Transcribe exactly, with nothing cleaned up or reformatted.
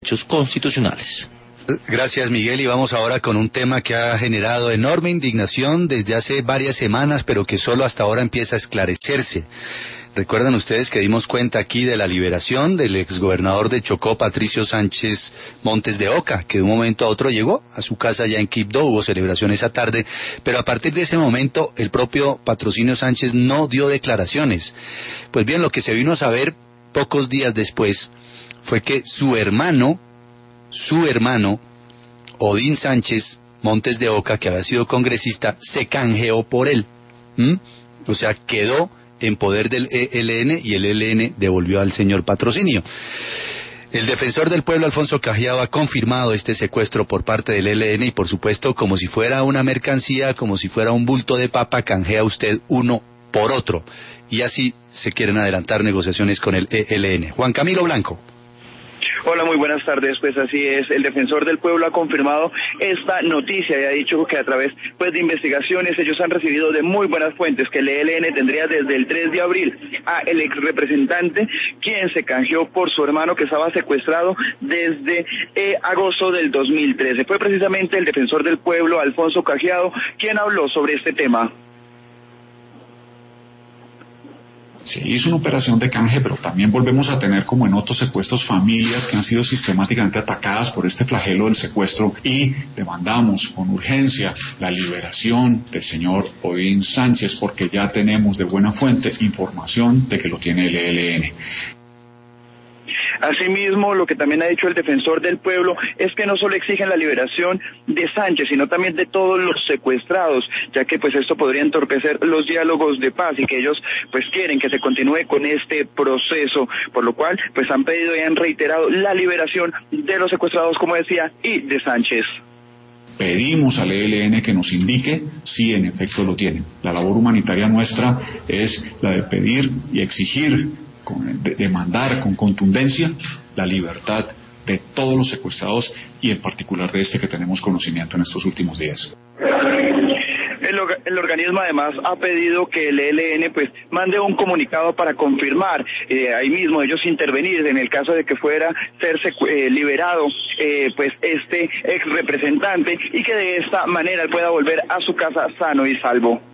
Derechos constitucionales. Gracias, Miguel, y vamos ahora con un tema que ha generado enorme indignación desde hace varias semanas, pero que solo hasta ahora empieza a esclarecerse. Recuerdan ustedes que dimos cuenta aquí de la liberación del exgobernador de Chocó, Patricio Sánchez Montes de Oca, que de un momento a otro llegó a su casa ya en Quibdó, hubo celebración esa tarde, pero a partir de ese momento el propio Patrocinio Sánchez no dio declaraciones. Pues bien, lo que se vino a saber pocos días después fue que su hermano, su hermano, Odín Sánchez Montes de Oca, que había sido congresista, se canjeó por él. ¿Mm? O sea, quedó en poder del E L N y el E L N devolvió al señor Patrocinio. El defensor del pueblo, Alfonso Cajiao, ha confirmado este secuestro por parte del E L N y, por supuesto, como si fuera una mercancía, como si fuera un bulto de papa, canjea usted uno por otro. Y así se quieren adelantar negociaciones con el E L N. Juan Camilo Blanco. Hola, muy buenas tardes. Pues así es, el defensor del pueblo ha confirmado esta noticia y ha dicho que a través pues de investigaciones ellos han recibido de muy buenas fuentes que el E L N tendría desde el tres de abril a el ex representante quien se canjeó por su hermano que estaba secuestrado desde eh, agosto del dos mil trece. Fue precisamente el defensor del pueblo, Alfonso Cajiao, quien habló sobre este tema. Se hizo una operación de canje, pero también volvemos a tener, como en otros secuestros, familias que han sido sistemáticamente atacadas por este flagelo del secuestro, y demandamos con urgencia la liberación del señor Odín Sánchez, porque ya tenemos de buena fuente información de que lo tiene el E L N. Asimismo, lo que también ha dicho el defensor del pueblo es que no solo exigen la liberación de Sánchez, sino también de todos los secuestrados, ya que pues esto podría entorpecer los diálogos de paz y que ellos pues quieren que se continúe con este proceso, por lo cual pues han pedido y han reiterado la liberación de los secuestrados, como decía, y de Sánchez. Pedimos al E L N que nos indique si en efecto lo tienen. La labor humanitaria nuestra es la de pedir y exigir, de demandar con contundencia la libertad de todos los secuestrados y en particular de este que tenemos conocimiento en estos últimos días. El, el organismo además ha pedido que el E L N pues mande un comunicado para confirmar eh, ahí mismo ellos intervenir en el caso de que fuera ser eh, liberado eh, pues este ex representante y que de esta manera él pueda volver a su casa sano y salvo.